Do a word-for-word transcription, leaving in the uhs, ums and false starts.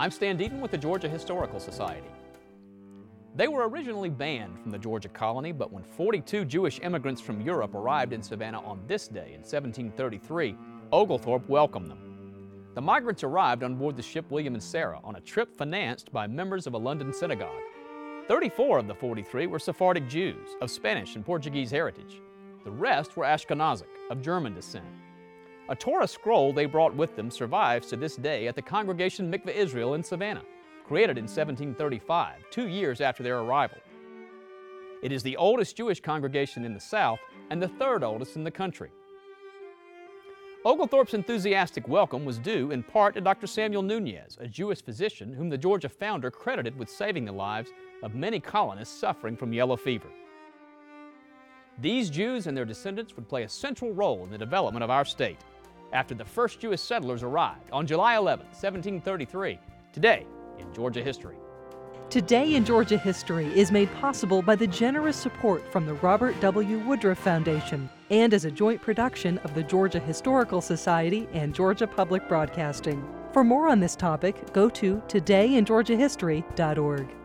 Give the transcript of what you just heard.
I'm Stan Deaton with the Georgia Historical Society. They were originally banned from the Georgia colony, but when forty-two Jewish immigrants from Europe arrived in Savannah on this day in seventeen thirty-three, Oglethorpe welcomed them. The migrants arrived on board the ship William and Sarah on a trip financed by members of a London synagogue. thirty-four of the forty-three were Sephardic Jews of Spanish and Portuguese heritage. The rest were Ashkenazic, of German descent. A Torah scroll they brought with them survives to this day at the Congregation Mikveh Israel in Savannah, created in seventeen thirty-five, two years after their arrival. It is the oldest Jewish congregation in the South and the third oldest in the country. Oglethorpe's enthusiastic welcome was due in part to Doctor Samuel Nunez, a Jewish physician whom the Georgia founder credited with saving the lives of many colonists suffering from yellow fever. These Jews and their descendants would play a central role in the development of our state after the first Jewish settlers arrived on July eleventh, seventeen thirty-three, today in Georgia history. Today in Georgia History is made possible by the generous support from the Robert W. Woodruff Foundation and is a joint production of the Georgia Historical Society and Georgia Public Broadcasting. For more on this topic, go to today in georgia history dot org.